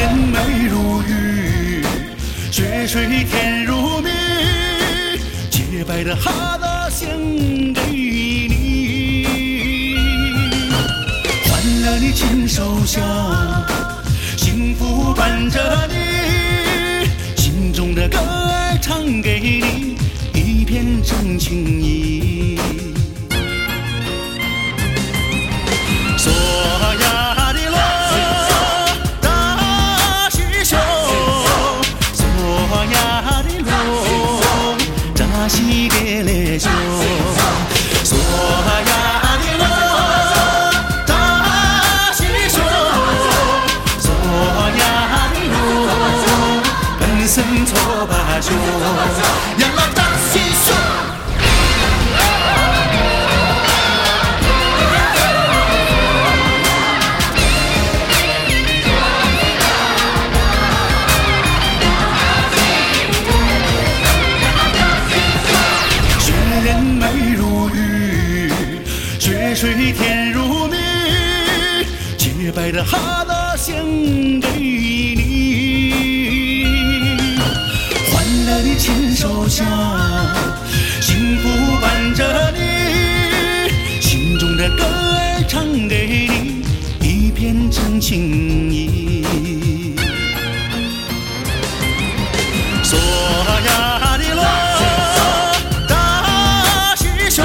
人美如玉，雪水甜如蜜，洁白的哈达献给你，换了你亲手香，幸福伴着你，心中的歌儿唱给你，一片真情意。索呀的罗大西秀，索呀的罗扎西给勒秀，索呀的罗大西秀，索呀的罗本身错把秀，呀啦扎西秀。雪水甜如蜜，洁白的哈达献给你，换了你亲手香，幸福伴着你，心中的歌儿唱给你，一片真情意。索呀的罗大西秀，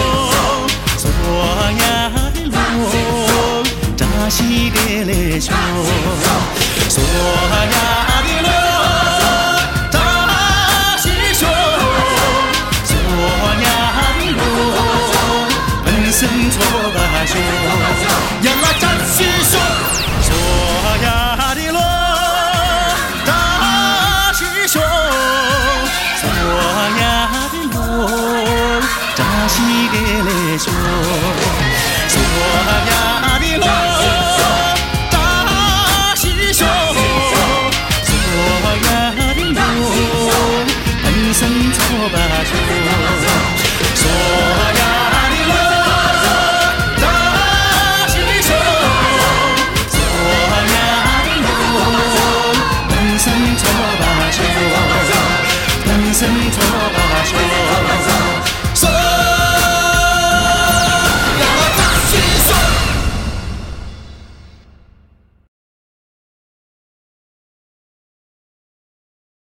扎西给勒秀，索呀的罗扎西秀，索呀的罗本身错把秀，呀啦扎西秀，索呀的罗扎西秀，索呀的罗扎西给勒秀，索呀的罗扎西秀，索呀的罗本身错把秀，索呀的罗扎西秀，索呀的罗本身错把秀，本身错把